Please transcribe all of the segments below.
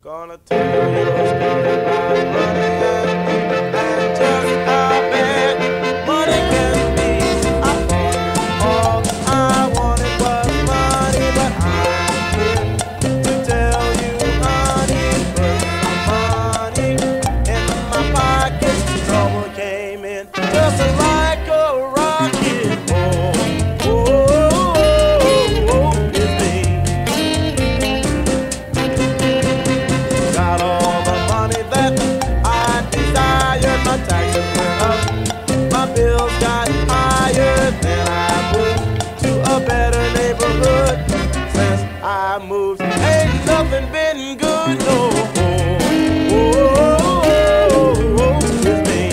Gonna tell you a story about money and just how bad money can be. I thought all I wanted was money, but I'm here to tell you, honey, first money in my pocket, trouble came in just like a rocket. My taxes went up, my bills got higher, then I moved to a better neighborhood. Since I moved, ain't nothing been good, no. It's me.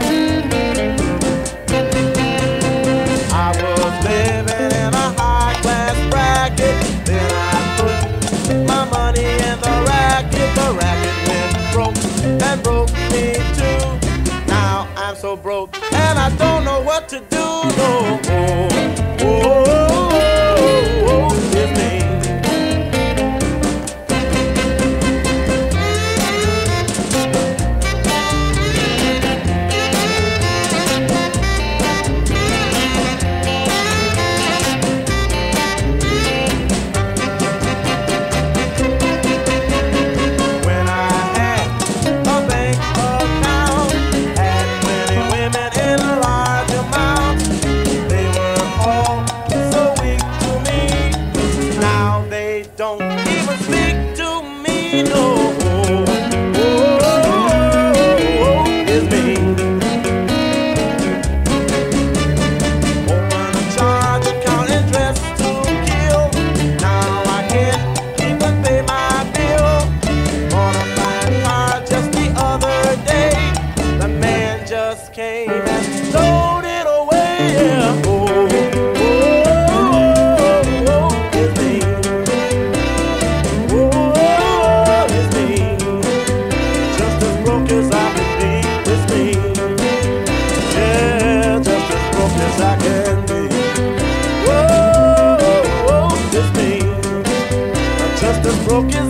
I was living in a high-class bracket, then I put my money in the racket went broke and broke me too. I'm so broke and I don't know what to do. No, it's me. When I had a bank account, had plenty women in a large amount. They were all so weak to me. Now they don't even speak to me. No, it's me. Open a charge account, interest to kill. Now I can't even pay my bill. Bought a fine car just the other day. The man just came and stowed it away. Yeah. It's me. It's me. Just as broke as I can be. It's me. Yeah, just as broke as I can be. It's me. I'm just as broke as